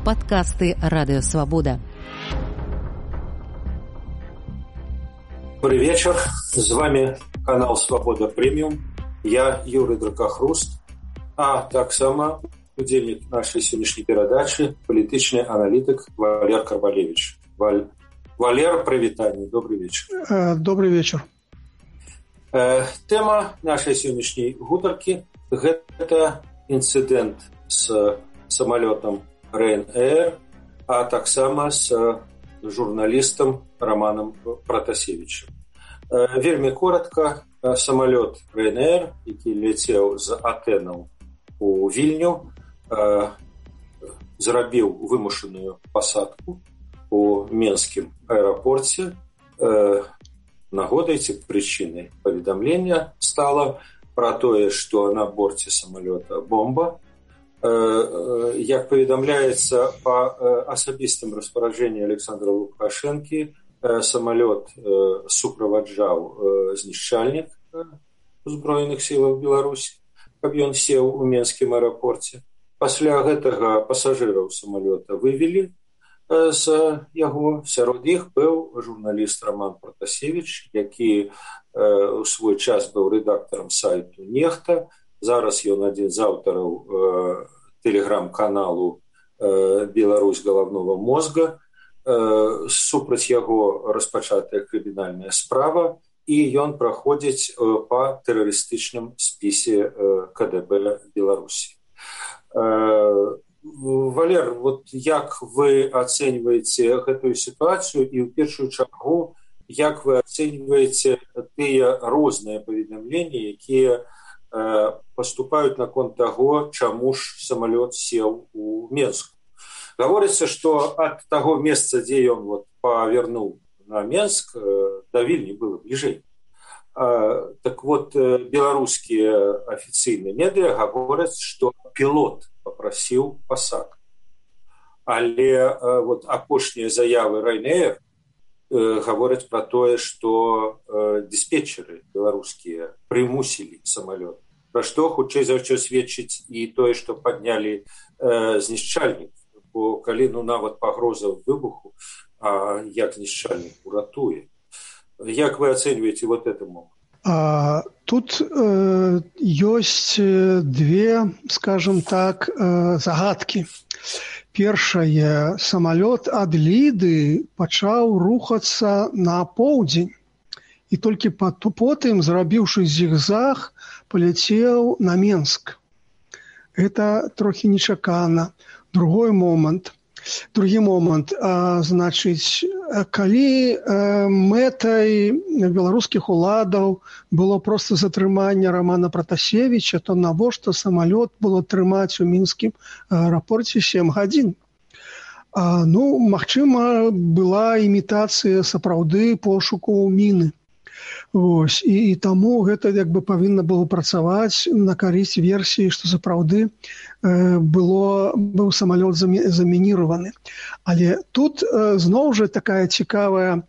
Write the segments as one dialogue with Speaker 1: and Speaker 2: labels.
Speaker 1: Падкасты Радыёвабода.
Speaker 2: Добрый вечер. С вами канал «Свобода Премиум». Я Юрий Дракохруст, а таксама удзельнік нашай сённяшняй перадачы палітычны аналітык Валер Карбалевич. Валер, прывітанне. Добрый вечер.
Speaker 3: Добрый вечер.
Speaker 2: Тэма нашай сённяшняй гутаркі – гэта інцыдэнт з самалётам Ryanair, а таксама з журналістам Романом Пратасевічем. Вельмі коротка, самалёт Ryanair, які ляцеў з Атэнаў у Вільню, зрабіў вымушаную пасадку у Менскім аэрапорце. Нагодай ці прычынай паведамлення стала пра тое, што на борце самалёта бомба. Як паведамляецца па асабістым распараджэнні Александра Лукашэнкі, самалёт суправаджаў знішчальнік Узброеных сілаў Беларусі, каб ён сеў у Менскім аэрапорце. Пасля гэтага пасажыраў самалёта вывелі з яго. Сярод іх быў журналіст Роман Пратасевіч, які у свой час быў рэдактарам сайту «Нехта». Зараз ён адзін з аўтараў тэлеграм-каналу «Беларусь галавнога мозга». Супраць яго распачатая крымінальная справа, і ён праходзіць па тэрарыстычным спісе КДБ Беларусі. Валер, вот як вы ацэньваеце гэтую сітуацыю і ў першую чаргу, як вы ацэньваеце тыя розныя паведамленні, якія паступаюць наконт таго, чаму ж самалёт сеў у Менску? Гаворыцца, што ад таго месца, дзе ён павярнуў на Менск, да Вільні было бліжэй. Так вот, беларускія афіцыйныя медыа гавораць, што пілот папрасіў пасадку. Але апошнія заявы Ryanair гавораць пра тое, што дыспетчеры беларускія прымусілі самалёт. Пра што хутчэй за ўсё сведчыць і тое, што паднялі знішчальнік. Бо калі нават пагроза выбуху, як знішчальнік уратуе. Як вы ацэньваеце этот момент?
Speaker 3: Тут ёсць две, скажем так, загадкі. Першае, самалёт ад Ліды пачаў рухацца на поўдзень. І толькі потым, зрабіўшы зігзаг, паляцеў на Менск. Гэта трохі нечакана. Другі момант, значыць, калі мэтай беларускіх уладаў было проста затрыманне Романа Пратасевіча, то навошта самалёт было трымаць у мінскім аэрапорце 7 гадзін? Магчыма, была імітацыя сапраўды пошуку міны. І таму гэта павінна было працаваць на карысць версіі, што сапраўды быў самалёт замініраваны. Але тут зноў жа такая цікавы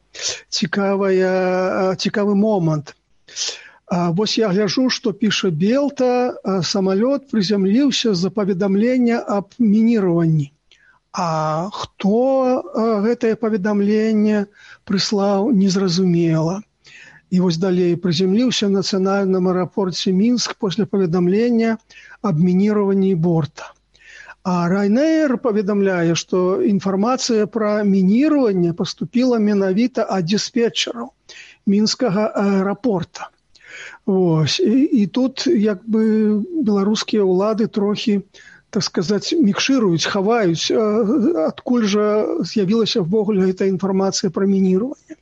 Speaker 3: момант. Вось я гляджу, што піша Белта, самалёт прызямліўся з-за паведамлення аб мініраванні. А хто гэтае паведамленне прыслаў, незразумела. І вось далей прызямліўся в нацыянальным аэрапорце Мінск пасля паведамлення аб мініраванні борта. А Ryanair паведамляе, што інфармацыя пра мініраванне паступіла менавіта ад дыспетчараў мінскага аэрапорта. І тут беларускія ўлады трохі, так сказаць, мікшыруюць, хаваюць, адкуль жа з'явілася ввогуле гэта інфармацыя пра мініраванне.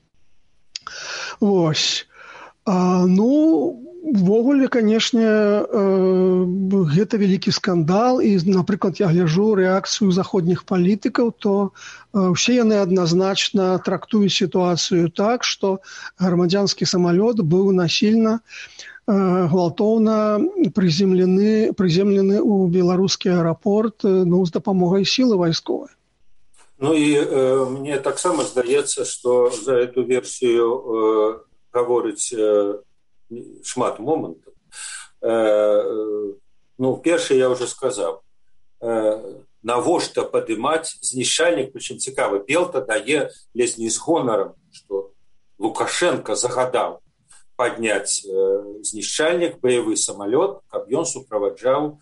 Speaker 3: Ввогуле, канешне, гэта вялікі скандал, і, напрыклад, я гляджу рэакцыю заходніх палітыкаў, то ўсе яны адназначна трактуюць сітуацыю так, што грамадзянскі самалёт быў насільна, гвалтоўна прыземлены ў беларускі аэрапорт з дапамогай сілы вайсковай.
Speaker 2: І мне таксама здаецца, што за эту версію гаворыць шмат момантаў. Першае я ўжо сказаў. навошта падымаць знішчальнік, прычым цікава, Белта дае ледзь не з гонарам, што Лукашенко загадаў падняць знішчальнік, баявы самалёт, каб ён суправаджаў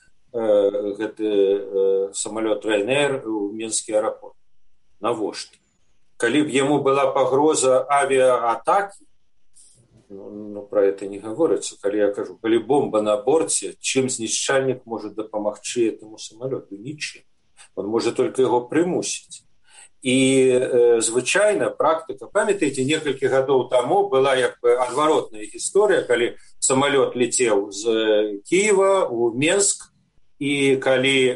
Speaker 2: гэты самалёт Ryanair у Мінскі аэрапорт. Навошта? Калі б яму была пагроза авіаатакі, ну, про это не говорится. Калі я кажу, калі бомба на борце, чым знішчальнік можа дапамагчы этому самолету? Нічым. Он можа только его прымусіць. І звычайна практыка, памятаеце, некалькі гадоў таму была як бы адваротная гісторыя, калі самолет летеў з Киева ў Менск, і калі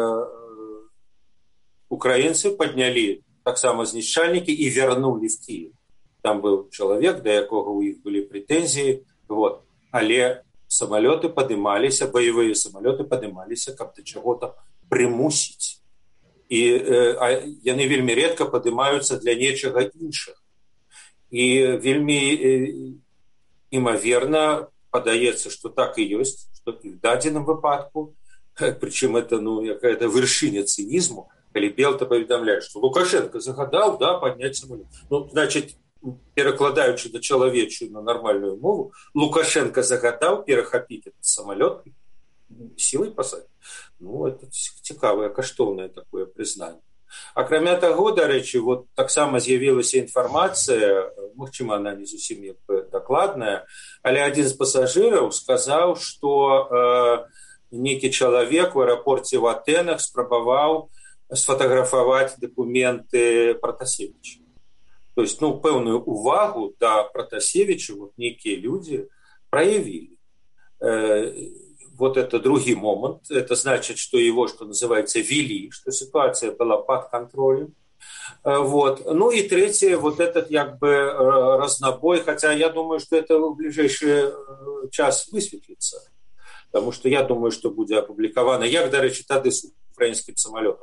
Speaker 2: украінцы паднялі таксама знішчальнікі і вярнулі в Киев. Там быў чалавек, да якога ў іх былі прэтэнзіі, вот. Але самалёты падымаліся, баявыя самалёты падымаліся, каб да чаго-то прымусіць. І яны вельмі редка падымаюцца для нечага іншага. І вельмі імаверна падаецца, што так і ёсць, што і в дадзеным выпадку, прычым это, ну, якая-то вяршыня цынізму, калі Белта паведамляе, што Лукашенко загадаў, да, падняць самалёт. Ну, значыць, перакладаючы да чалавечую на нармальную мову, Лукашенко загадаў перахапіць этот самолет сілай пасадзіць. Ну, это цікавае, каштоўнае такое прызнанне. Акрамя таго, дарэчы, вот таксама з'явілася інфармацыя, магчыма, она не зусім як бы дакладная, але адзін з пасажыраў сказаў, што нейкі чалавек у аэрапорце в Атэнах спрабаваў сфотаграфаваць дакументы Пратасевіча. То есть, ну, пэўную увагу да Пратасевича вот некие люди проявили. Вот это другой момент. Это значит, что его, что называется, вели, что ситуация была под контролем. Вот. Ну и третье, вот этот как бы разнобой, хотя я думаю, что это в ближайший час высветлится. Потому что я думаю, что будет опубликовано, як, до речі, тады с украинским самолетом.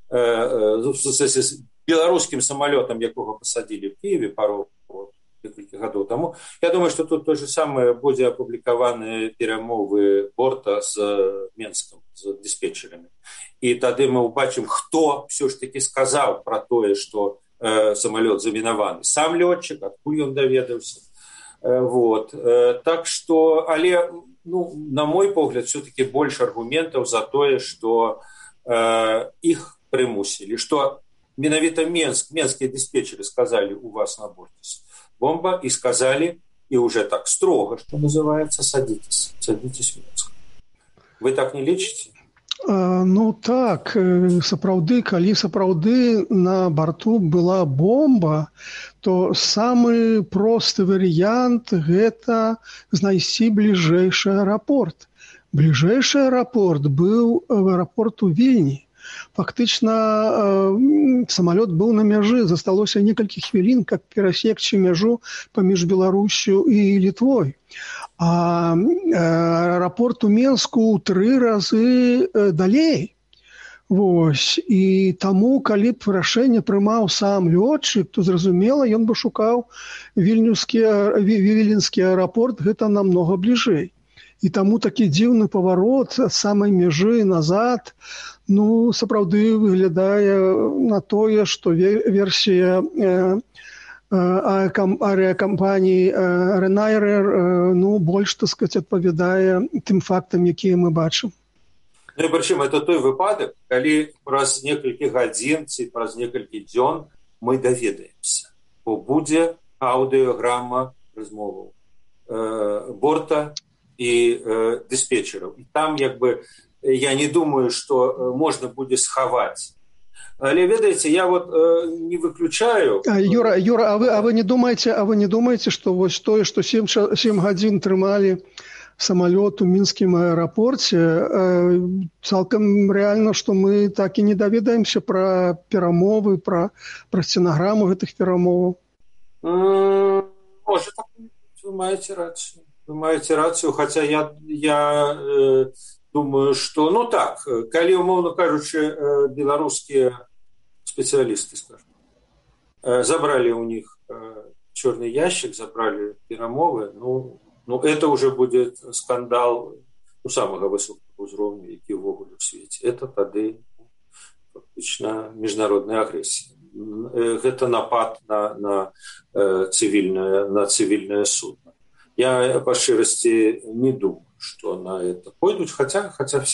Speaker 2: С белорусским самолетом, якого посадили в Киеве пару некалькі гадоў тому. Я думаю, что тут то же самое будзе апублікаваны перамовы борта з Менском, з диспетчерами. І тады мы убачым, хто все ж таки сказаў про тое, что самолет замінаваны. Сам летчик, адкуль ён даведаўся. Вот. Так что, але, ну, на мой погляд, все-таки больше аргументов за тое, что их прымусілі, што менавіта менскія диспетчеры сказали, у вас на борте бомба, и сказали, и уже так строго, что называется, садитесь в Минск. Вы так не лічыце?
Speaker 3: Ну так, сапраўды, калі сапраўды на борту была бомба, то самы просты варыянт гэта знайсці бліжэйшы аэрапорт. Бліжэйшы аэрапорт быў аэрапорт у Вільні. Фактычна самолет быў на мяжы, засталося некалькі хвілін, каб перасекчы мяжу паміж Беларусю і Літвой. А аэрапорт у Менску 3 разы далей. Вось. І таму, калі б рашэнне прымаў сам лётчык, то, зразумела, ён бы шукаў віленскі аэрапорт, гэта намнога бліжэй. І таму такі дзіўны паварот ад самай мяжы назад, ну, сапраўды выглядае на тое, што версія авіакампаніі Ryanair, ну, больш, так сказаць, адпавядае тым фактам, якія мы бачым.
Speaker 2: Ну, і прычым, это той выпадак, калі праз некалькі гадзін ці праз некалькі дзён мы даведаемся, бо будзе аўдыёграма размоваў борта і диспетчераў. І там, як бы, я не думаю, что можно будет сховать. Але, ведаете, я вот не выключаю...
Speaker 3: Юра, а вы не думаете, что вот тое, что 7 гадзін трымали самолет у Минском аэропорте, цалкам реально, что мы так и не даведаемся про перамовы, про стенограмму этих перамоваў?
Speaker 2: Может, так вы маете рацию. Вы маете рацию, хотя я думаю, что, ну так, калі, умоўно кажучы, беларускія спецыялісты, скажем, забрали у них черный ящик, забрали перамовы, ну, это уже будет скандал, ну, самого высокого уровня, які ўвогуле в свете. Это тады фактычна міжнародная агрэсія. Гэта напад на цывільнае судно. Я па шчырасці не думаю, што на это пойдуць, хаця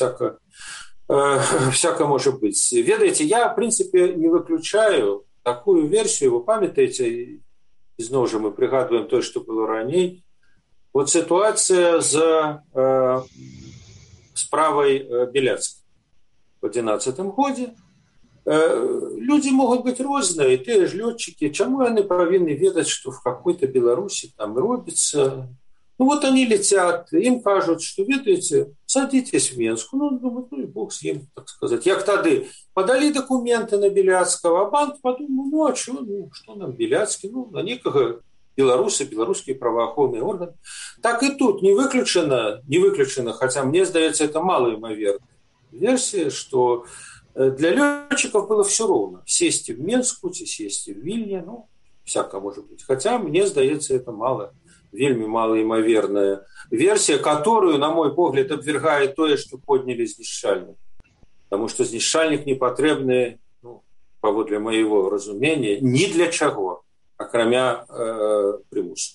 Speaker 2: всяко может быть. Ведаеце, я, в принципе, не выключаю такую версию. Вы памятаете, и снова же мы пригадываем то, что было ранее. Вот ситуация с справой Беляцкой в 2011 году. Люди могут быть разные, те же летчики. Чему они повинны ведать, что в какой-то Беларуси там робится? Ну вот они летят, им кажут, что, видите, садитесь в Минск. Ну, думают, ну и бог с ним, так сказать. Як тады подали документы на Беляцкого, а банк подумал, ну а что, ну что нам Беляцкий, ну на некого белорусы, белорусские правоохранные органы. Так и тут не выключено, хотя мне сдается, это малоимоверная версия, что для летчиков было все ровно. Сесть в Минску, сесть в Вильне, ну, всяко может быть. Хотя мне сдается, это вельмі малоимоверная версия, которую, на мой погляд, обвергает то, что подняли знішчальник. Потому что знішчальник не потребны, ну, паводле моего разумения, ни для чего, акрамя примусу.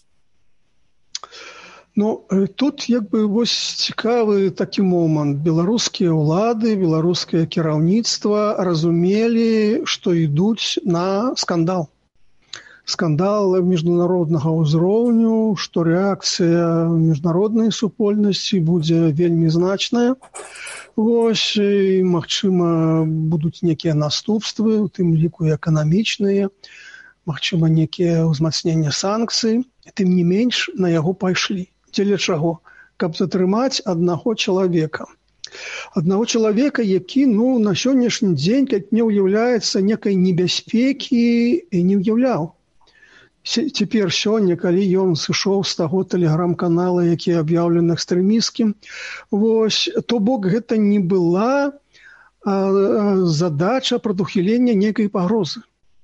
Speaker 3: Ну, тут вось цікавы такі момант. Беларускія ўлады, беларускае кіраўніцтва разумелі, што ідуць на скандал. Скандал міжнароднага ўзроўню, што рэакцыя міжнароднай супольнасці будзе вельмі значная. Вось, і, магчыма, будуць некія наступствы, у тым ліку эканамічныя, магчыма, некія ўзмацнення санкцый. Тым не менш, на яго пайшлі. Дзеля чаго? Каб затрымаць аднаго чалавека. Аднаго чалавека, які, ну, на сённяшні дзень не ўяўляецца некай небяспекі і не ўяўляў. Цяпер сёння, калі ён сышоў з таго тэлеграм-канала, які аб'яўлены экстрэмісцкім, вось, то бок гэта не была задача прадухілення некай пагрозы.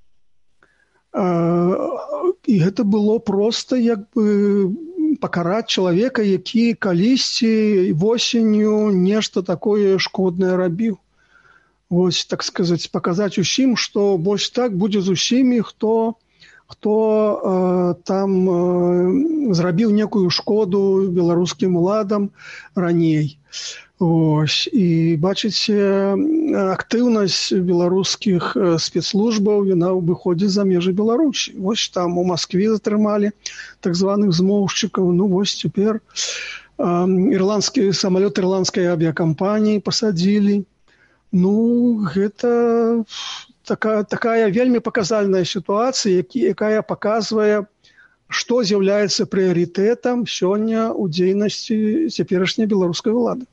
Speaker 3: І гэта было проста пакараць чалавека, які калісьці восенню нешта такое шкоднае рабіў. Вось, так сказаць, паказаць усім, што вось так будзе з усімі, хто там зрабіў некую шкоду беларускім уладам раней. Ось, і бачыце, актыўнасць беларускіх спецслужбаў, яна выходзіць за межы Беларусі. Вось там у Маскве затрымалі так званых змоўшчыкаў. Ну вось цяпер самалёт ірландскай авіякампаніі пасадзілі. Ну, гэта такая вельмі паказальная сітуацыя, якая паказвае, што з'яўляецца прыярытэтам сёння ў дзейнасці цяперашняй беларускай улады.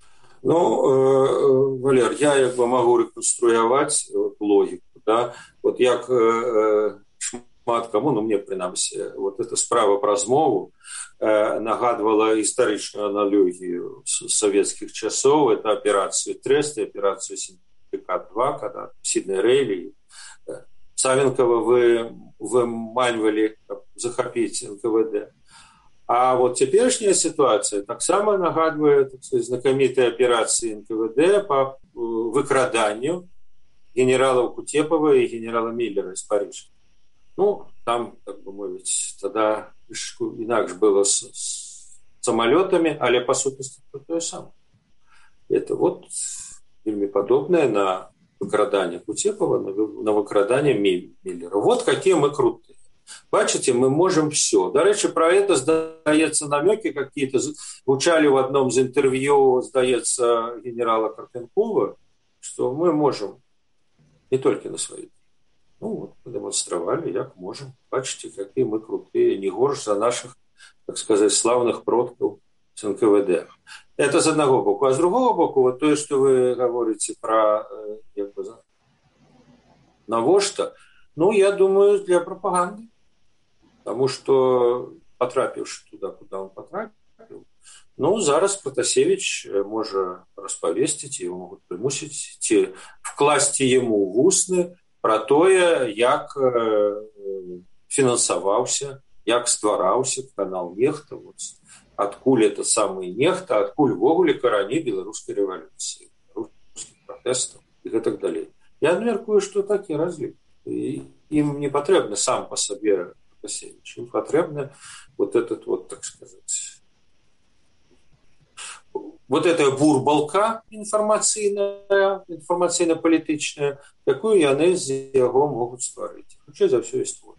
Speaker 2: Ну, Валер, я могу реконструировать логику, да, вот як шмат кому, ну мне принамсі, вот эта справа про змову нагадывала историчную аналогию советских часов, это операцию Трест и операцию Синдикат-2, когда Сидней Рейли, Савенкова выманивали захопить НКВД. А вот теперешняя ситуация так само нагадывает, так сказать, знакомитые операции НКВД по выкраданию генералов Кутепова и генерала Миллера из Парижа. Ну, там, как бы мовить, тогда инакше было с самолетами, але по сутности то же самое. Это вот вельми подобное на выкрадание Кутепова, на выкрадание Миллера. Вот какие мы крутые. Бачите, мы можем все. До речи, про это, здається, намеки какие-то звучали в одном из интервью, здається, генерала Карпенкова, что мы можем не только на свои. Ну вот, мы демонстрировали, как можем. Бачите, какие мы крутые, не горш за наших, так сказать, славных продков с НКВД. Это с одного боку. А с другого боку, вот то, что вы говорите про навошта, ну, я думаю, для пропаганды. Потому что, потрапивши туда, куда он потрапил, ну, зараз Протасевич может расповестить, его могут примусить, вкласти ему в усны про то, як финансовался, як ствараўся канал Нехта, вот, откуль это самый Нехта, откуль вогуле карані беларускай рэвалюцыі, русскіх пратэстаў и так далее. Я мяркую, што такі разлік. Ім не патрэбны сам па сабе Лукашевіч, ім патрэбны вот этот вот, так сказать, вот эта бурбалка інфармацыйна-палітычная, якую яны з яго могуць стварыць. Хутчэй за ўсё і створаць.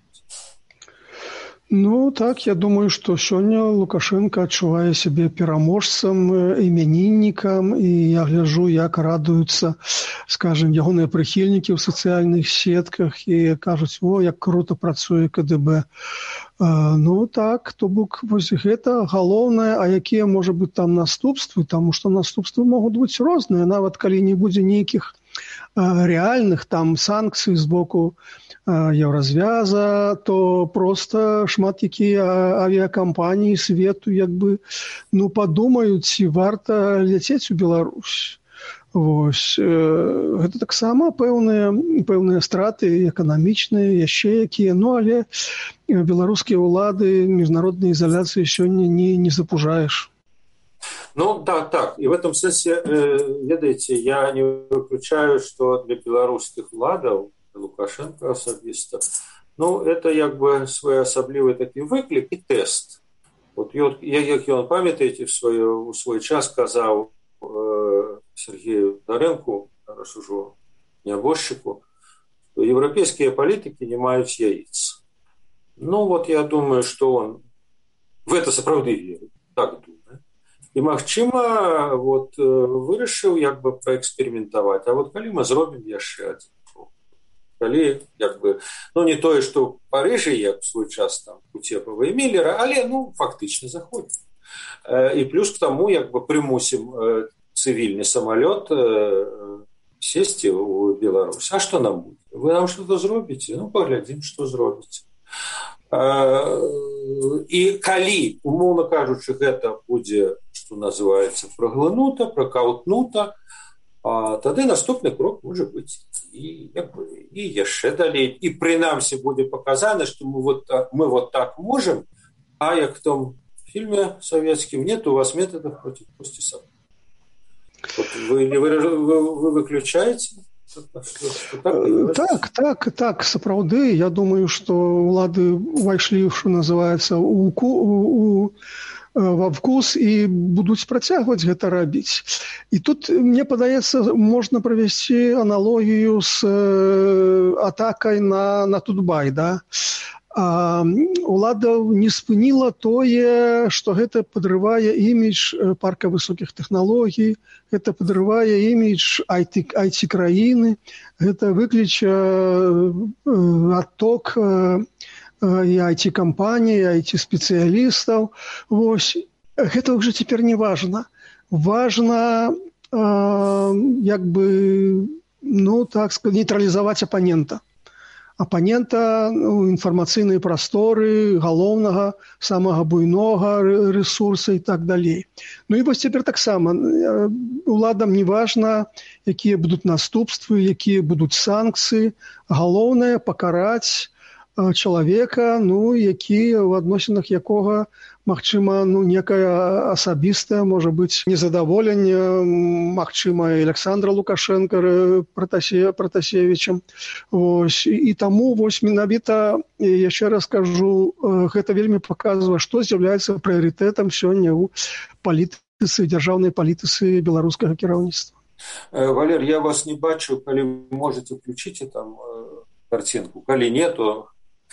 Speaker 3: Ну, так, я думаю, што сёння Лукашенко адчувае сябе пераможцам, імяніннікам, і я гляджу, як радуюцца, скажем, ягоныя прыхільнікі ў сацыяльных сетках і кажуць, о, як крута працуе КДБ. Ну, так, то бок, вось гэта галоўнае, а якія, можа быць, там наступствы, таму што наступствы могуць быць розныя, нават калі не будзе нейкіх рэальных там санкцый з боку Еўразвяза, то просто шмат якія авіякампаніі свету як бы падумаюць, ці варта ляцець у Беларусь. Вось. Гэта таксама пэўныя страты эканамічныя, яшчэ якія, але беларускія ўлады міжнароднай изоляцыі сёння не запужаеш.
Speaker 2: Ну, так. И в этом смысле, ведаете, я не выключаю, что для белорусских владов, Лукашенко особисто, это як бы своеасаблівый такі выклік і тест. Вот як ён, памятаеце, у свой час казаў Сергею Доренку, раз ужо нябожчыку, что европейские политики не маюць яиц. Я думаю, что он в это сапраўды верит, так думаю. І, магчыма, вырашыў як бы праэксперыментаваць. А калі мы зробім яшчэ адзін крок, калі як бы, не тое, што ў Парыжы, як в свой час там Куцепава і Міллера, але, фактычна заходзім. І плюс к таму, як бы прымусім цывільны самалёт сесці ў Беларусь. А што нам будзе? Вы нам што-то зробіце? Паглядзім, што зробіце. І калі, умоўна кажучы, гэта будзе, што называецца, праглынута, пракаўтнута, тады наступны крок можа быць і яшчэ далей. І прынамсі будзе паказана, што мы так можам, а як в том фильме советскім, нет у вас методов против пусти собак. Вы выключаете?
Speaker 3: Так, сапраўды. Я думаю, што ўлады увайшлі, што называецца, ва вкус і будуць працягваць гэта рабіць. І тут, мне падаецца, можна правесці аналогію з атакай на Тутбай, да? Улада не спыніла тое, што гэта падрывае імідж парка высокіх тэхналогій, гэта падрывае імідж IT-краіны, гэта выкліча адток і IT-кампаній, IT-спецыялістаў. Вось. Гэта ўжо цяпер не важна. Важна, як бы, так сказать, нейтралізаваць апанента. Апанента інфармацыйнай прасторы, галоўнага, самага буйнога рэсурса і так далей. І вось цяпер таксама уладам не важна, якія будуць наступствы, якія будуць санкцыі. Галоўнае пакараць чалавека, які у адносінах якога, магчыма, некае асабістае, можа быць, незадаволенне, магчыма, і Александра Лукашенка Пратасевічам. І таму, менавіта, яшчэ раз кажу, гэта вельмі паказвае, што з'яўляецца прыярытэтам сёння ў палітыцы, дзяржаўнай палітыцы беларускага кіраўніцтва.
Speaker 2: Валер, я вас не бачу, калі можете включите там картинку. Калі не, то...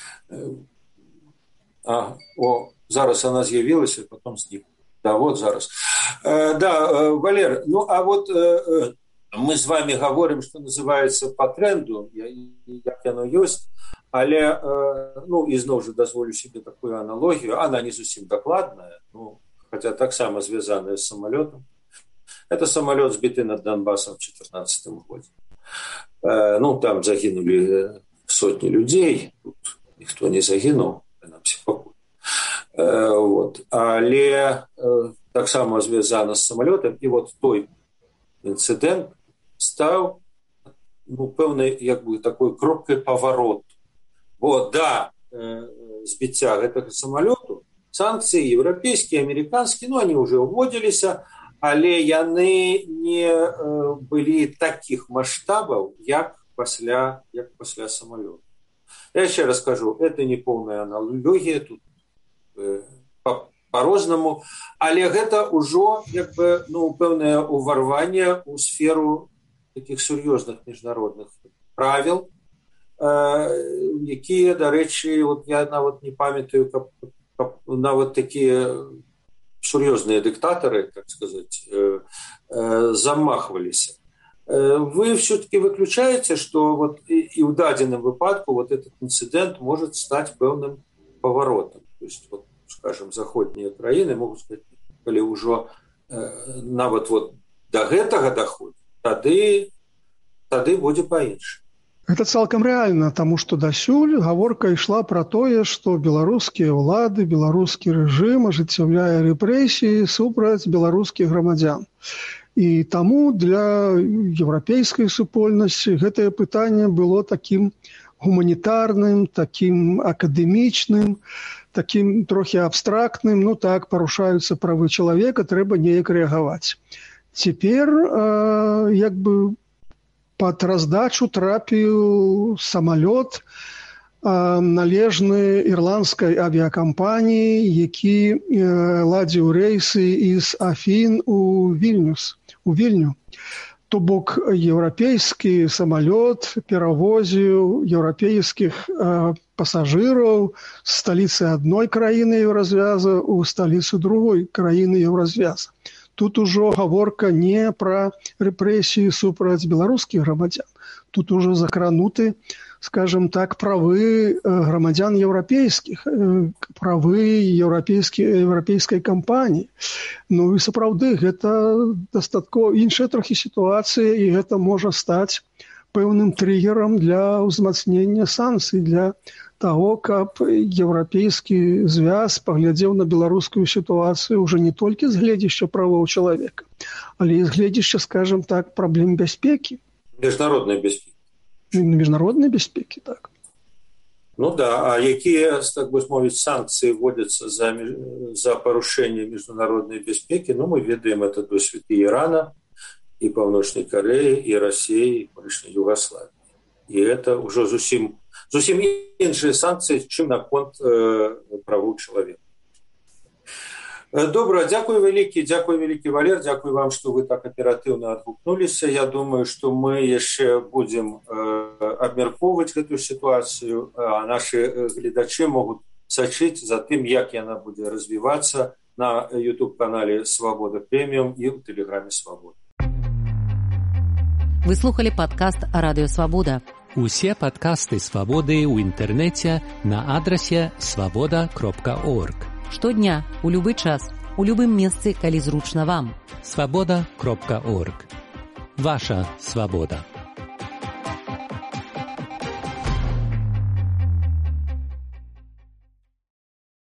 Speaker 2: Зараз она з'явилась, потом зникла. Да, вот зараз. Да, Валер, мы с вами говорим, что называется, по тренду, як оно есть, але, ізноў же дозволю себе такую аналогию, она не зусім докладная, хотя так само связанная с самолетом. Это самолет, сбитый над Донбассом в 2014 году. Там загинули сотни людей, тут никто не загинул, принаймні покой. Але так само звязано з самолітом, і той інцидент став певною якби такою кропкою повороту. Бо збиття гэтага самоліту, санкції європейські, американські, вони вже вводилися, але яны не былі таких масштабаў, як пасля самолета. Я еще раз скажу, это не полная аналогия, тут по-рознаму, але гэта ўжо пэўнае ўварванне ў сферу таких сур'ёзных міжнародных правіл, якія, дарэчы, я нават не памятаю, каб нават такія сур'ёзныя дыктатары, так сказать, замахваліся. Вы все-таки выключаете, что и в дадзеным выпадку этот инцидент может стать пэўным поворотом. То есть, скажем, заходнія краіны могуць сказать, калі ўжо нават до гэтага доходит, тады будзе па-іншаму.
Speaker 3: Это цалкам рэальна, таму што дасюль гаворка ішла пра тое, што беларускія ўлады, беларускі рэжым ажыццяўляе рэпрэсіі супраць беларускіх грамадзян. І таму для еўрапейскай супольнасці гэтае пытанне было такім гуманітарным, такім акадэмічным, такім трохі абстрактным, парушаюцца правы чалавека, трэба неяк рэагаваць. Цяпер пад раздачу трапіў самалёт належны ірландскай авіякампаніі, які ладзіў рэйсы з Афін у Вільню. То бок еўрапейскі самалёт перавозіў еўрапейскіх пасажыраў з сталіцы адной краіны еўразвяза ў сталіцу другой краіны еўразвяза. Тут ужо гаворка не пра рэпрэсіі супраць беларускіх грамадзян. Тут ужо закрануты, скажем так, правы грамадзян еўрапейскіх, правы еўрапейскай кампаніі. І сапраўды, гэта дастаткова іншая трохі сітуацыя, і гэта можа стаць пэўным трыгерам для ўзмацнення санкцый, для таго, каб еўрапейскі звяз паглядзеў на беларускую сітуацыю ўжо не толькі з гледзяшча правоў чалавека, але і з гледзяшча, скажем так, праблем бяспекі.
Speaker 2: Міжнароднай бяспекі.
Speaker 3: Міжнароднай бяспекі, так.
Speaker 2: А якія, так бы мовіць, санкцыі вводзяцца за парушэнне міжнароднай бяспекі? Мы ведаем, это досвед і Ірана, і Паўночнай Карэі, і Расіі, і колішняй Югаславіі. І гэта ўжо зусім іншыя санкцыі, чым наконт правоў чалавека. Добра, дзякуй вялікі, Валер, дзякуй вам, што вы так аператыўна адгукнуліся. Я думаю, што мы яшчэ будзем абмяркоўваць гэтую сітуацыю, а нашы гледачы могуць сачыць за тым, як яна будзе развівацца на YouTube-канале «Свабода Прэміум» і ў тэлеграме «Свабода».
Speaker 1: Вы слухали падкаст «Радыё Свабода».
Speaker 4: Усе падкасты «Свабоды» ў інтэрнэце на адрасе свабода.орг.
Speaker 1: Штодня, у любы час, у любым месцы, калі зручна вам.
Speaker 4: Свабода.орг. Ваша свабода.